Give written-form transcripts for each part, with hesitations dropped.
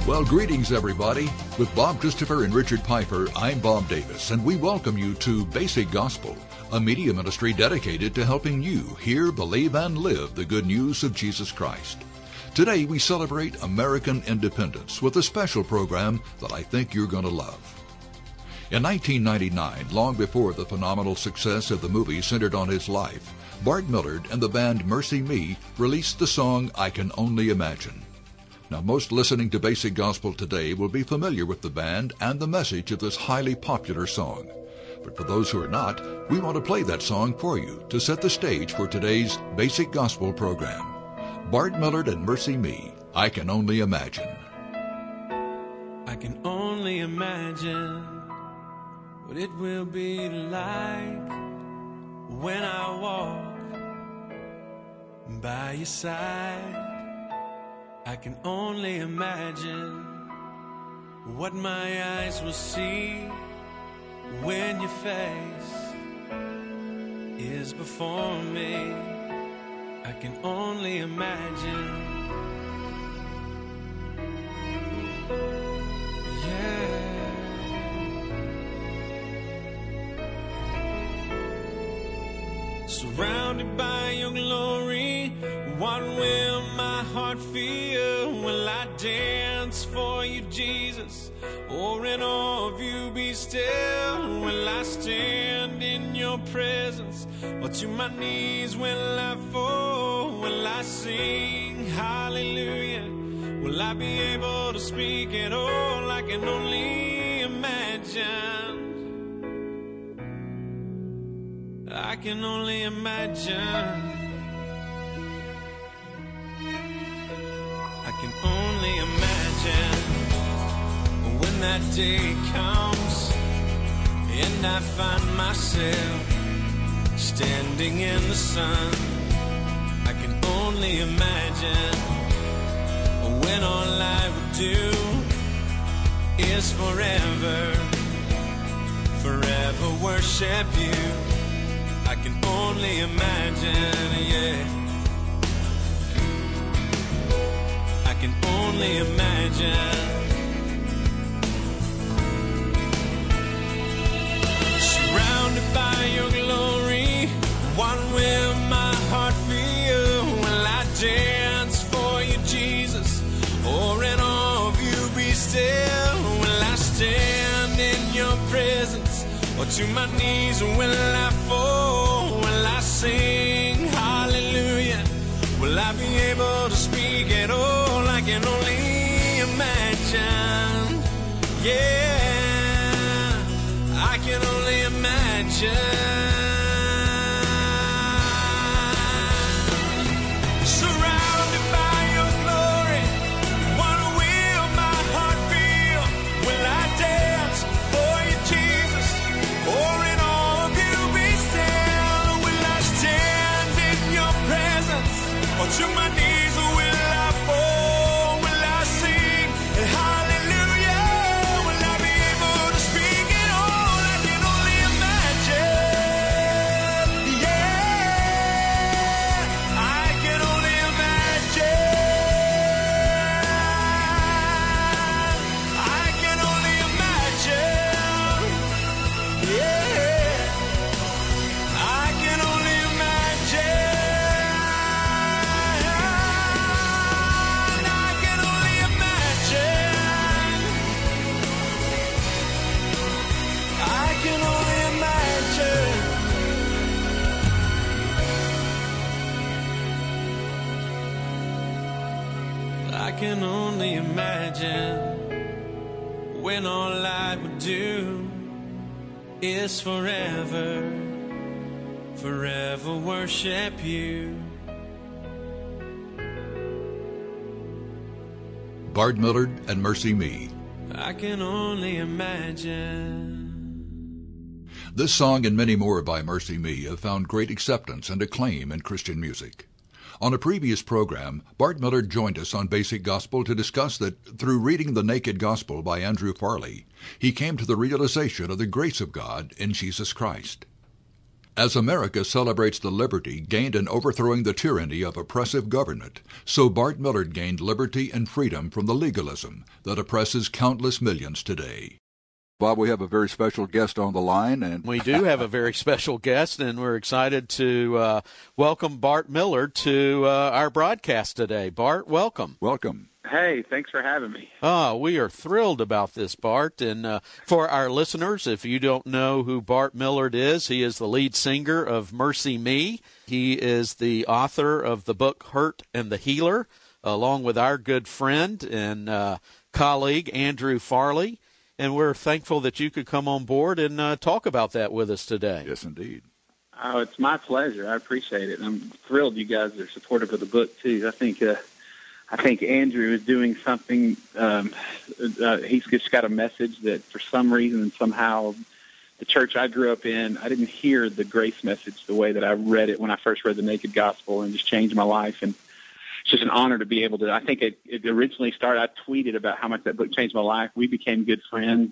Well, greetings, everybody. With Bob Christopher and Richard Piper, I'm Bob Davis, and we welcome you to Basic Gospel, a media ministry dedicated to helping you hear, believe, and live the good news of Jesus Christ. Today, we celebrate American independence with a special program that I think you're going to love. In 1999, long before the phenomenal success of the movie centered on his life, Bart Millard and the band MercyMe released the song I Can Only Imagine. Now, most listening to Basic Gospel today will be familiar with the band and the message of this highly popular song. But for those who are not, we want to play that song for you to set the stage for today's Basic Gospel program. Bart Millard and MercyMe, I Can Only Imagine. I can only imagine what it will be like when I walk by your side. I can only imagine what my eyes will see when your face is before me. I can only imagine. Yeah. Surrounded by your glory, what will my heart feel? Will I dance for you, Jesus? Or in awe of you be still? Will I stand in your presence? Or to my knees will I fall? Will I sing hallelujah? Will I be able to speak at all? I can only imagine. I can only imagine. I can only imagine when that day comes and I find myself standing in the sun. I can only imagine when all I would do is forever worship you. I can only imagine, yeah. I can only imagine. Surrounded by your glory, what will my heart feel? Will I dance for you, Jesus? Or in awe of you be still? Will I stand in your presence? Or to my knees will I fall? Will I sing hallelujah? Will I be able to speak at all? I can only imagine. Yeah, I can only imagine. Surrounded by your glory, what will my heart feel? Will I dance for you, Jesus? Or in awe of you be still? Will I stand in your presence? Or to my knees will I fall? Will I sing hallelujah? Will I be able to speak at all? I can only imagine. Yeah, I can only imagine. I can only imagine. Yeah, I can only imagine. I can only imagine. I can only imagine. I can only imagine when all I would do is forever worship you. Bart Millard and MercyMe. I can only imagine. This song and many more by MercyMe have found great acceptance and acclaim in Christian music. On a previous program, Bart Millard joined us on Basic Gospel to discuss that through reading The Naked Gospel by Andrew Farley, he came to the realization of the grace of God in Jesus Christ. As America celebrates the liberty gained in overthrowing the tyranny of oppressive government, so Bart Millard gained liberty and freedom from the legalism that oppresses countless millions today. Bob, we have a very special guest on the line. And we do have a very special guest, and we're excited to welcome Bart Millard to our broadcast today. Bart, welcome. Welcome. Hey, thanks for having me. We are thrilled about this, Bart. And for our listeners, if you don't know who Bart Millard is, he is the lead singer of Mercy Me. He is the author of the book Hurt and the Healer, along with our good friend and colleague, Andrew Farley. And we're thankful that you could come on board and talk about that with us today. Yes, indeed. Oh, it's my pleasure. I appreciate it. I'm thrilled you guys are supportive of the book, too. I think Andrew is doing something. He's just got a message that for some reason, somehow, the church I grew up in, I didn't hear the grace message the way that I read it when I first read the Naked Gospel, and just changed my life. And it's just an honor to be able to. I think it originally started. I tweeted about how much that book changed my life. We became good friends,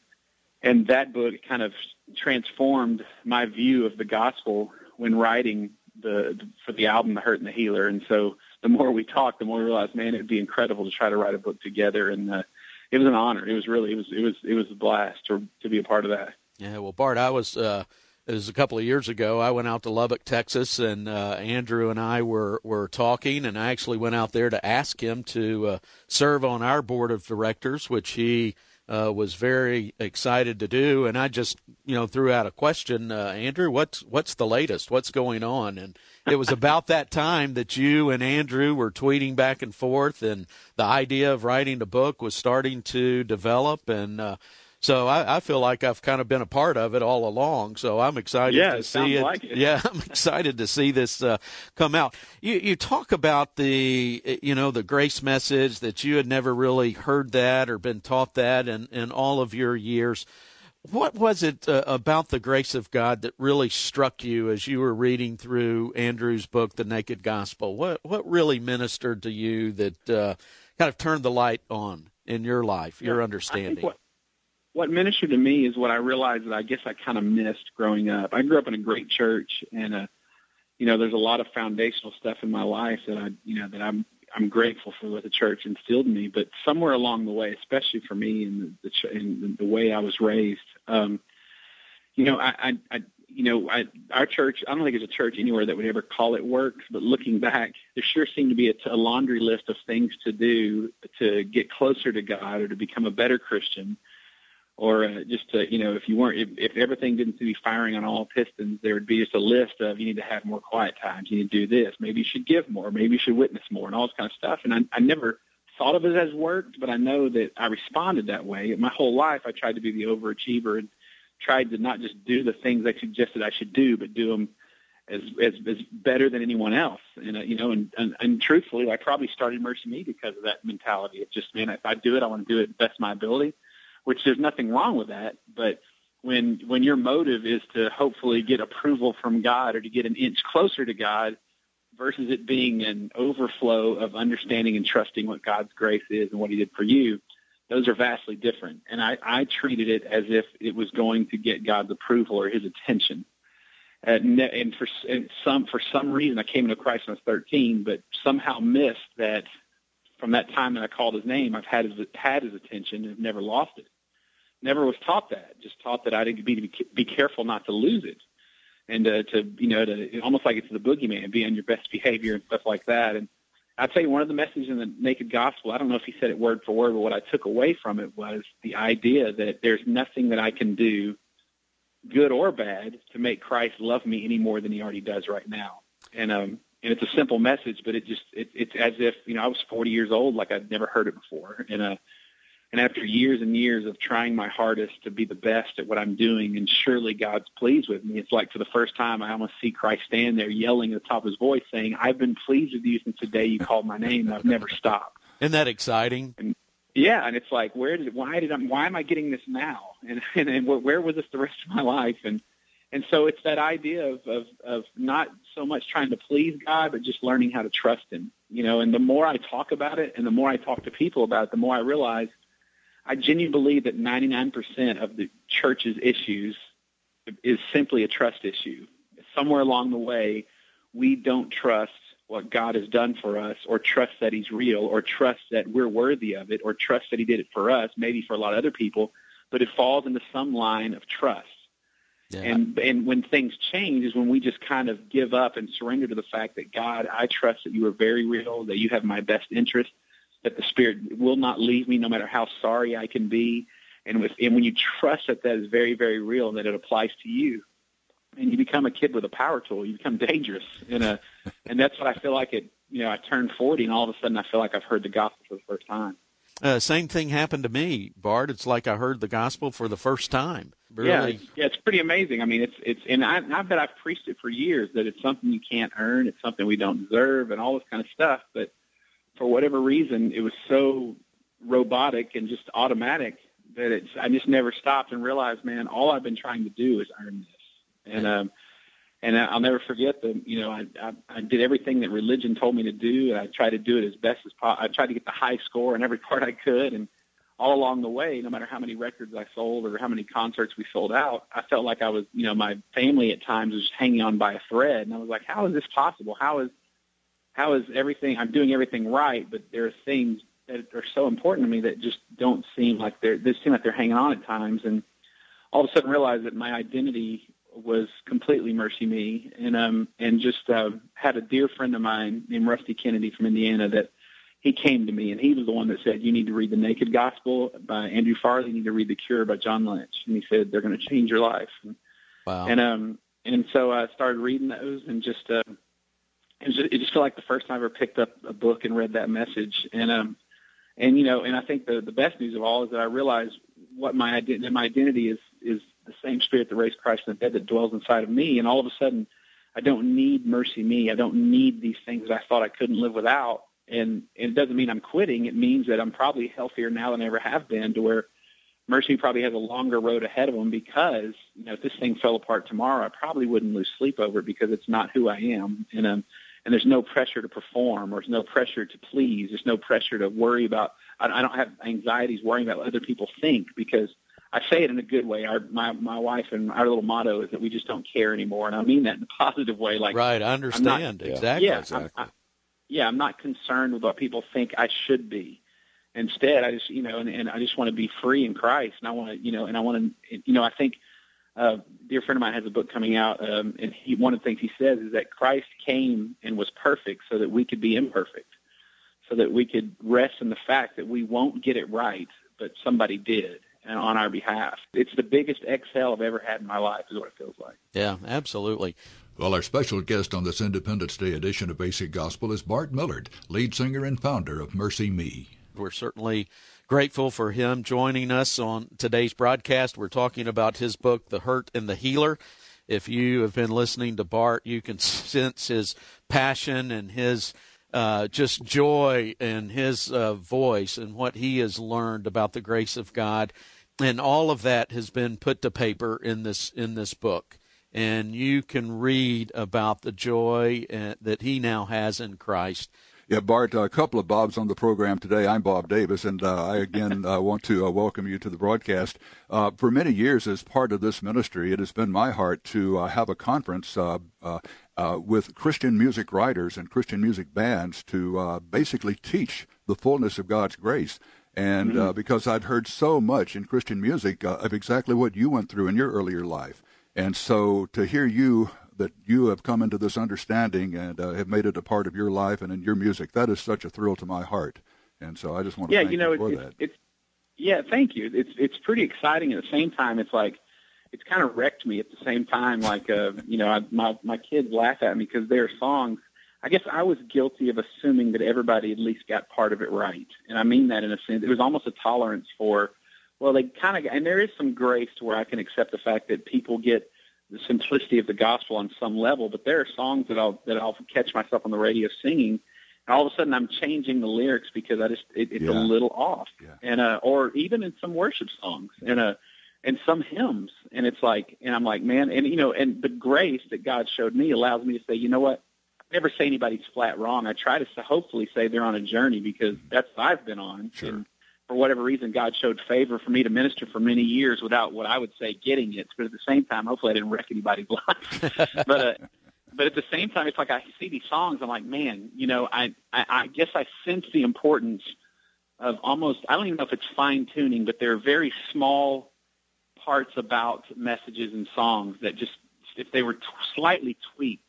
and that book kind of transformed my view of the gospel when writing for the album The Hurt and the Healer. And so the more we talked, the more we realized, man, it'd be incredible to try to write a book together. And it was an honor. It was a blast to be a part of that. Yeah, well, Bart, it was a couple of years ago. I went out to Lubbock, Texas, and Andrew and I were talking, and I actually went out there to ask him to serve on our board of directors, which he was very excited to do. And I just, threw out a question, Andrew, what's the latest? What's going on? And it was about that time that you and Andrew were tweeting back and forth, and the idea of writing a book was starting to develop. And so I feel like I've kind of been a part of it all along. So I'm excited to see it. Like it. Yeah, I'm excited to see this come out. You talk about the grace message, that you had never really heard that or been taught that in all of your years. What was it about the grace of God that really struck you as you were reading through Andrew's book, The Naked Gospel? What really ministered to you that kind of turned the light on in your life, your understanding? I think what ministered to me is what I realized that I guess I kind of missed growing up. I grew up in a great church, and there's a lot of foundational stuff in my life that I'm grateful for what the church instilled in me. But somewhere along the way, especially for me in the way I was raised, our church, I don't think there's a church anywhere that would ever call it works, but looking back, there sure seemed to be a laundry list of things to do to get closer to God or to become a better Christian, or just to, if everything didn't seem to be firing on all pistons, there would be just a list of, you need to have more quiet times, you need to do this, maybe you should give more, maybe you should witness more, and all this kind of stuff. And I never thought of it as worked, but I know that I responded that way. My whole life I tried to be the overachiever and tried to not just do the things I suggested I should do, but do them as better than anyone else. And truthfully, I probably started Mercy Me because of that mentality. It's just, man, if I do it, I want to do it best of my ability, which there's nothing wrong with that. But when your motive is to hopefully get approval from God or to get an inch closer to God versus it being an overflow of understanding and trusting what God's grace is and what he did for you, those are vastly different. And I treated it as if it was going to get God's approval or his attention. And for some reason, I came into Christ when I was 13, but somehow missed that from that time that I called his name, I've had his attention and have never lost it. Never was taught that. Just taught that I had to be careful not to lose it, and to almost like it's the boogeyman, be on your best behavior and stuff like that. And I'd say one of the messages in the Naked Gospel, I don't know if he said it word for word, but what I took away from it was the idea that there's nothing that I can do, good or bad, to make Christ love me any more than he already does right now. And it's a simple message, but it's as if, I was 40 years old, like I'd never heard it before. And after years and years of trying my hardest to be the best at what I'm doing, and surely God's pleased with me, it's like for the first time I almost see Christ stand there yelling at the top of his voice saying, I've been pleased with you since the day you called my name, and I've never stopped. Isn't that exciting? And it's like, why am I getting this now? And where was this the rest of my life? And so it's that idea of not so much trying to please God, but just learning how to trust him. And the more I talk about it and the more I talk to people about it, the more I realize I genuinely believe that 99% of the church's issues is simply a trust issue. somewhere along the way, we don't trust what God has done for us, or trust that he's real, or trust that we're worthy of it, or trust that he did it for us, maybe for a lot of other people, but it falls into some line of trust. Yeah. And when things change is when we just kind of give up and surrender to the fact that, God, I trust that you are very real, that you have my best interest, that the Spirit will not leave me no matter how sorry I can be. And when you trust that is very, very real, and that it applies to you, and you become a kid with a power tool, you become dangerous. And that's what I feel like I turned 40, and all of a sudden I feel like I've heard the gospel for the first time. Same thing happened to me, Bart. It's like I heard the gospel for the first time. Really. Yeah, it's pretty amazing. I mean, and I bet I've preached it for years, that it's something you can't earn, it's something we don't deserve, and all this kind of stuff. But for whatever reason, it was so robotic and just automatic that I just never stopped and realized, man, all I've been trying to do is earn this. And I'll never forget that, I did everything that religion told me to do, and I tried to do it as best as possible. I tried to get the high score in every part I could, and all along the way, no matter how many records I sold or how many concerts we sold out, I felt like I was, my family at times was just hanging on by a thread, and I was like, how is this possible? How is everything, I'm doing everything right, but there are things that are so important to me that just don't seem like they're hanging on at times, and all of a sudden realized that my identity was completely MercyMe, and just had a dear friend of mine named Rusty Kennedy from Indiana that he came to me, and he was the one that said, you need to read The Naked Gospel by Andrew Farley, you need to read The Cure by John Lynch, and he said, they're going to change your life. Wow. And so I started reading those, and it just felt like the first time I ever picked up a book and read that message, and I think the best news of all is that I realized what my identity is the same Spirit that raised Christ from the dead that dwells inside of me. And all of a sudden, I don't need MercyMe. I don't need these things that I thought I couldn't live without. And it doesn't mean I'm quitting. It means that I'm probably healthier now than I ever have been, to where MercyMe probably has a longer road ahead of them, because, if this thing fell apart tomorrow, I probably wouldn't lose sleep over it, because it's not who I am. And there's no pressure to perform, or there's no pressure to please. There's no pressure to worry about. I don't have anxieties worrying about what other people think, because I say it in a good way. My wife and our little motto is that we just don't care anymore, and I mean that in a positive way. Like, right, I understand. Exactly. Yeah, exactly. I'm not concerned with what people think I should be. Instead, I just, and I just want to be free in Christ, and I want to, I think a dear friend of mine has a book coming out, and one of the things he says is that Christ came and was perfect so that we could be imperfect, so that we could rest in the fact that we won't get it right, but somebody did, and on our behalf. It's the biggest exhale I've ever had in my life, is what it feels like. Yeah, absolutely. Well, our special guest on this Independence Day edition of Basic Gospel is Bart Millard, lead singer and founder of MercyMe. We're certainly grateful for him joining us on today's broadcast. We're talking about his book, The Hurt and the Healer. If you have been listening to Bart, you can sense his passion and his just joy in his voice and what he has learned about the grace of God. And all of that has been put to paper in this book. And you can read about the joy that he now has in Christ. Yeah, Bart, a couple of Bobs on the program today. I'm Bob Davis, and I again want to welcome you to the broadcast. For many years, as part of this ministry, it has been my heart to have a conference with Christian music writers and Christian music bands to basically teach the fullness of God's grace. And because I'd heard so much in Christian music of exactly what you went through in your earlier life. And so to hear that you have come into this understanding and have made it a part of your life and in your music, that is such a thrill to my heart. And so I just want to thank you for that. Thank you. It's pretty exciting. At the same time, it's like, it's kind of wrecked me at the same time. Like, my kids laugh at me because their songs, I guess I was guilty of assuming that everybody at least got part of it right. And I mean that in a sense. It was almost a tolerance for, well, they kind of, and there is some grace to where I can accept the fact that people get the simplicity of the gospel on some level, but there are songs that I'll catch myself on the radio singing, and all of a sudden I'm changing the lyrics because it's a little off. Yeah. And or even in some worship songs and some hymns, and it's like, and I'm like, man, and the grace that God showed me allows me to say, you know what? I never say anybody's flat wrong. I try to hopefully say they're on a journey, because that's what I've been on. Sure. for whatever reason, God showed favor for me to minister for many years without what I would say getting it. But at the same time, hopefully I didn't wreck anybody's life. But at the same time, it's like I see these songs, I'm like, man, I guess I sense the importance of almost, I don't even know if it's fine-tuning, but there are very small parts about messages and songs that just, if they were slightly tweaked,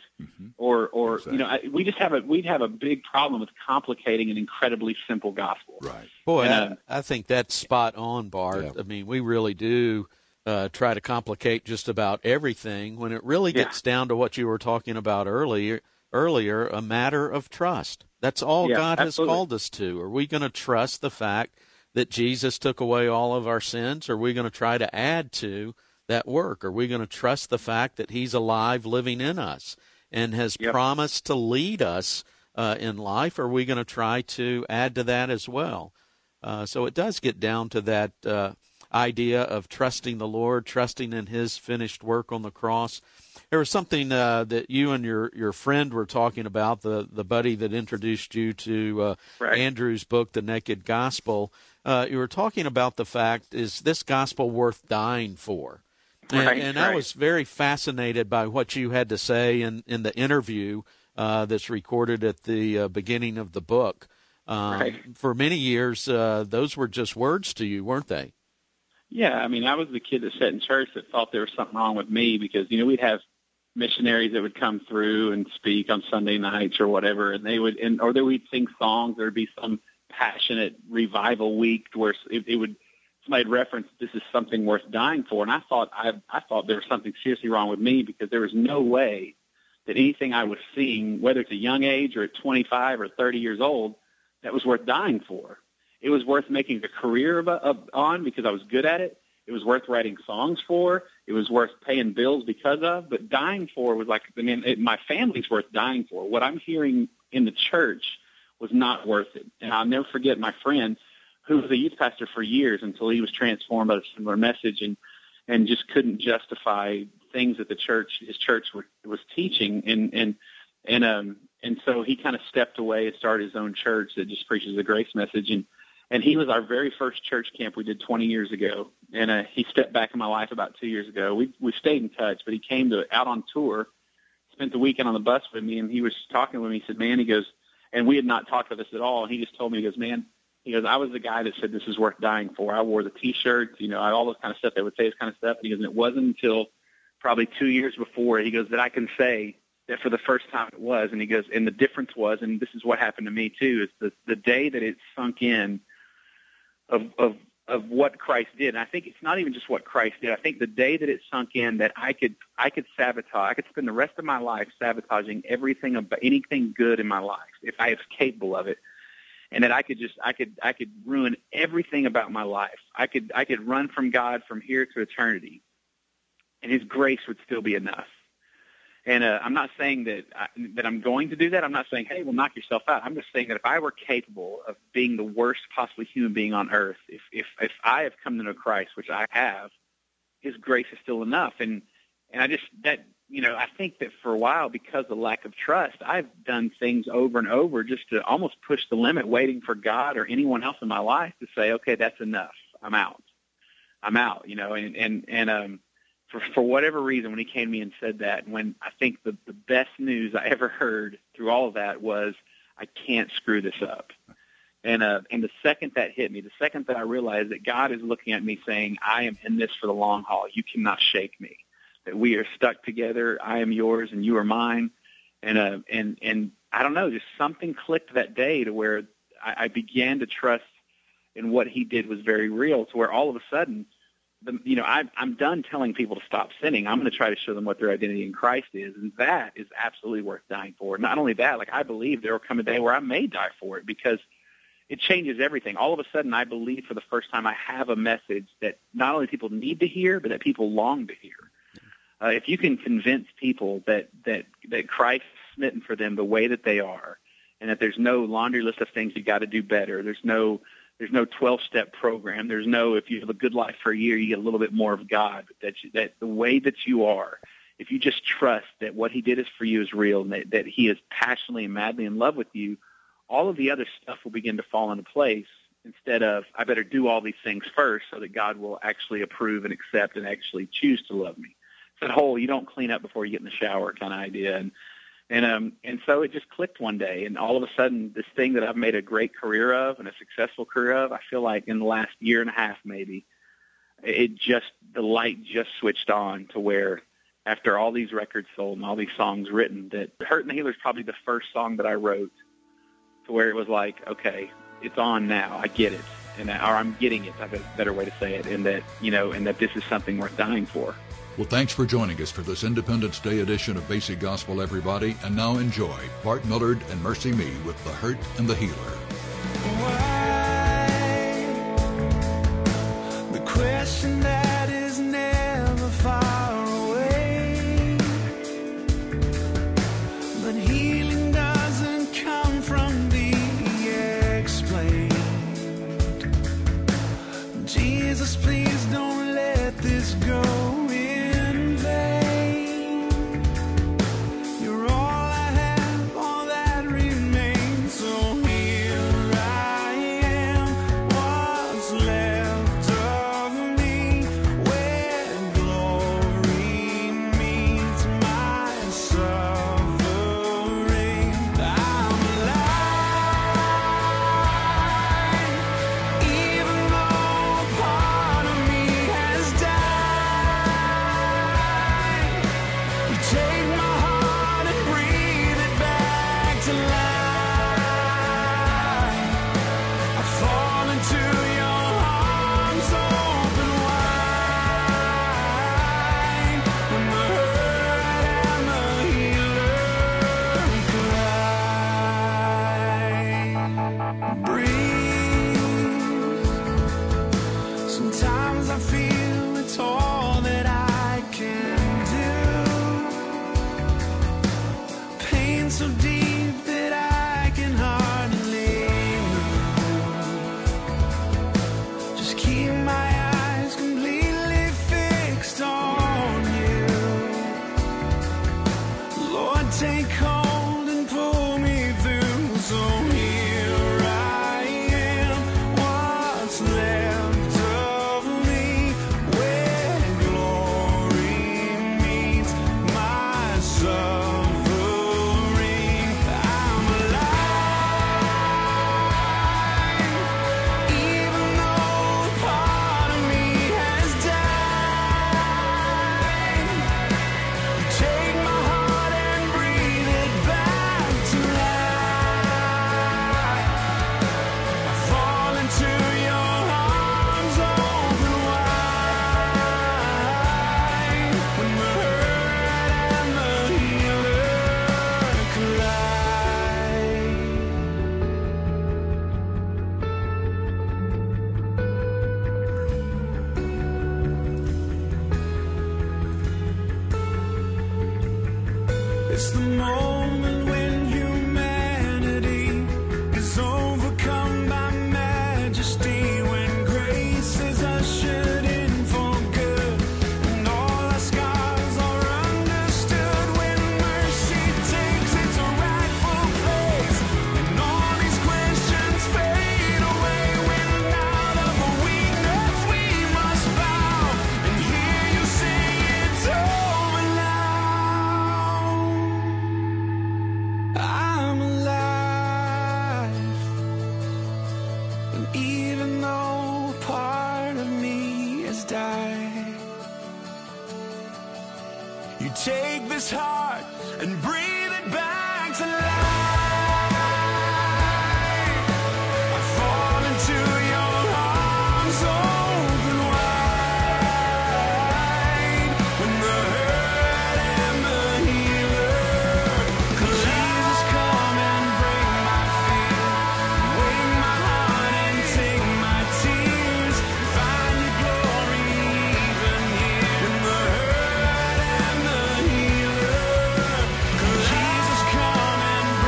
or exactly. we'd have a big problem with complicating an incredibly simple gospel. Right. Boy, I think that's spot on, Bart. Yeah. I mean, we really do try to complicate just about everything when it really gets down to what you were talking about earlier, a matter of trust. That's all God has called us to. Are we going to trust the fact that Jesus took away all of our sins? Or are we going to try to add to that work? Are we going to trust the fact that he's alive, living in us, and has promised to lead us in life? Or are we going to try to add to that as well? So it does get down to that idea of trusting the Lord, trusting in his finished work on the cross. There was something that you and your friend were talking about, the buddy that introduced you to Andrew's book, The Naked Gospel. You were talking about the fact, is this gospel worth dying for? And I was very fascinated by what you had to say in the interview that's recorded at the beginning of the book. For many years, those were just words to you, weren't they? Yeah, I mean, I was the kid that sat in church that thought there was something wrong with me because, we'd have missionaries that would come through and speak on Sunday nights or whatever, and or we'd sing songs. There'd be some passionate revival week where somebody'd reference, this is something worth dying for. And I thought there was something seriously wrong with me because there was no way that anything I was seeing, whether it's a young age or at 25 or 30 years old, that was worth dying for. It was worth making a career on because I was good at it. It was worth writing songs for. It was worth paying bills because of. But dying for was like, my family's worth dying for. What I'm hearing in the church was not worth it. And I'll never forget my friend who was a youth pastor for years until he was transformed by a similar message and just couldn't justify things that his church was teaching. And so he kind of stepped away and started his own church that just preaches the grace message. And he was our very first church camp we did 20 years ago. And he stepped back in my life about 2 years ago. We stayed in touch, but he came out on tour, spent the weekend on the bus with me, and he was talking with me. He said, man, he goes, and we had not talked about this at all. And he just told me, he goes, man, I was the guy that said this is worth dying for. I wore the T-shirts, all this kind of stuff. They would say this kind of stuff. And he goes, and it wasn't until probably 2 years before, he goes, that I can say that for the first time it was. And he goes, and the difference was, and this is what happened to me too, is the day that it sunk in of what Christ did. And I think it's not even just what Christ did. I think the day that it sunk in that I could sabotage, I could spend the rest of my life sabotaging anything good in my life if I was capable of it. And that I could ruin everything about my life. I could run from God from here to eternity, and his grace would still be enough. And I'm not saying that I'm going to do that. I'm not saying, hey, well, knock yourself out. I'm just saying that if I were capable of being the worst possible human being on earth, if I have come to know Christ, which I have, his grace is still enough. And I think that for a while, because of lack of trust, I've done things over and over just to almost push the limit, waiting for God or anyone else in my life to say, okay, that's enough. I'm out. For whatever reason, when he came to me and said that, and when I think the best news I ever heard through all of that was, I can't screw this up. And the second that hit me, the second that I realized that God is looking at me saying, I am in this for the long haul. You cannot shake me. That we are stuck together. I am yours and you are mine. And I don't know, just something clicked that day to where I began to trust in what he did was very real, to where all of a sudden, I'm done telling people to stop sinning. I'm going to try to show them what their identity in Christ is, and that is absolutely worth dying for. Not only that, I believe there will come a day where I may die for it because it changes everything. All of a sudden, I believe for the first time I have a message that not only people need to hear, but that people long to hear. If you can convince people that Christ is smitten for them the way that they are, and that there's no laundry list of things you got to do better, there's no 12-step program. There's no, if you have a good life for a year, you get a little bit more of God. But that the way that you are, if you just trust that what he did is for you is real, and that he is passionately and madly in love with you, all of the other stuff will begin to fall into place. instead of I better do all these things first so that God will actually approve and accept and actually choose to love me. It's that whole you don't clean up before you get in the shower kind of idea. And so it just clicked one day, and all of a sudden this thing that I've made a great career of and a successful career of, I feel like in the last year and a half maybe, the light just switched on to where after all these records sold and all these songs written, that Hurt and the Healer is probably the first song that I wrote to where it was like, okay, it's on now. I get it. Or I'm getting it. I have a better way to say it. And that this is something worth dying for. Well, thanks for joining us for this Independence Day edition of Basic Gospel, everybody. And now enjoy Bart Millard and Mercy Me with The Hurt and the Healer. Why? The question that is never far away. But healing doesn't come from the explained. Jesus, please don't let this go. It's the moment when humanity is overcome by majesty, when grace is ushered in for good, and all our scars are understood, when mercy takes its rightful place, and all these questions fade away, when out of a weakness we must bow and hear you say it's over now. I'm alive, and even though part of me has died, you take this heart and breathe it back to life. I fall into your arms open wide, when the hurt and the healer collide. Jesus, come and break my fear, wake my heart and take my tears, find your glory even here, when the hurt and the healer collide. Jesus, come and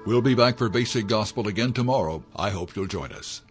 We'll be back for Basic Gospel again tomorrow. I hope you'll join us.